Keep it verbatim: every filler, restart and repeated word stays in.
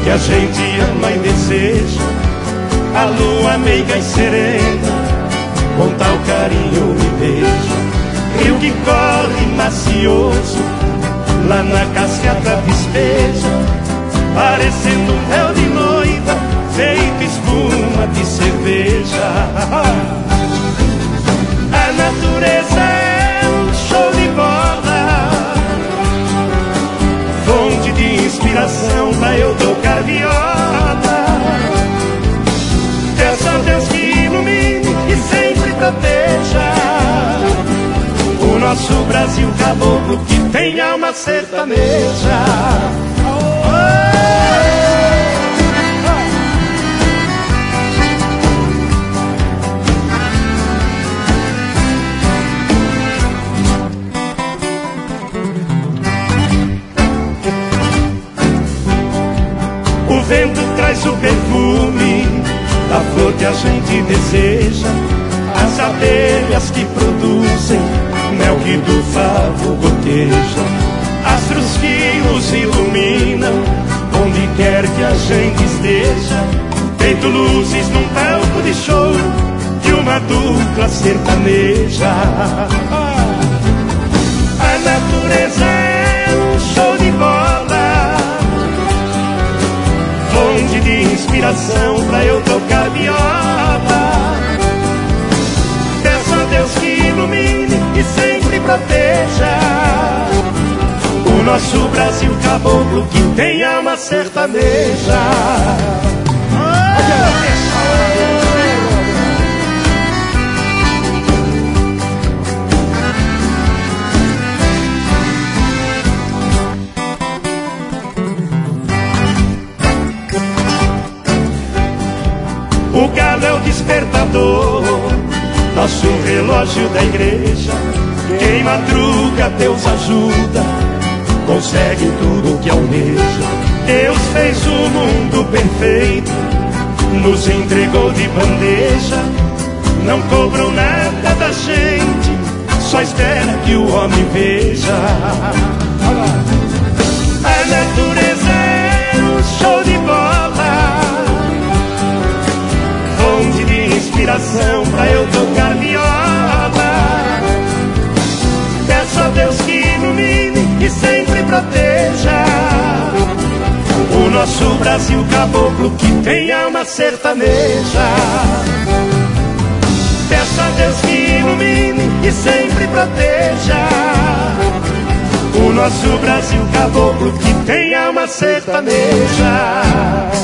que a gente ama e deseja, a lua meiga e serena, com tal carinho me beija. Rio que corre macioso, lá na cascata despeja, parecendo um véu de noiva, feito espuma de cerveja. A natureza é um show de bola, fonte de inspiração pra eu tocar viola. Peço a Deus que ilumine e sempre proteja o nosso Brasil caboclo, que tem alma sertaneja. O vento traz o perfume da flor que a gente deseja, as abelhas que produzem mel que do favo goteja, astros que nos iluminam onde quer que a gente esteja, feito luzes num palco de show de uma dupla sertaneja. A natureza é um show de bola, fonte de inspiração pra eu tocar viola. Peço a Deus que ilumine e sempre proteja o nosso Brasil caboclo, que tem alma sertaneja. O galo é o despertador, nosso relógio da igreja. Quem madruga, Deus ajuda, consegue tudo que almeja. Deus fez o mundo perfeito, nos entregou de bandeja. Não cobrou nada da gente, só espera que o homem veja. A natureza é um show de bola, fonte de inspiração pra eu tocar viola. Peço a Deus que ilumine e sempre proteja o nosso Brasil caboclo, que tem alma sertaneja. Peço a Deus que ilumine e sempre proteja o nosso Brasil caboclo, que tem alma sertaneja.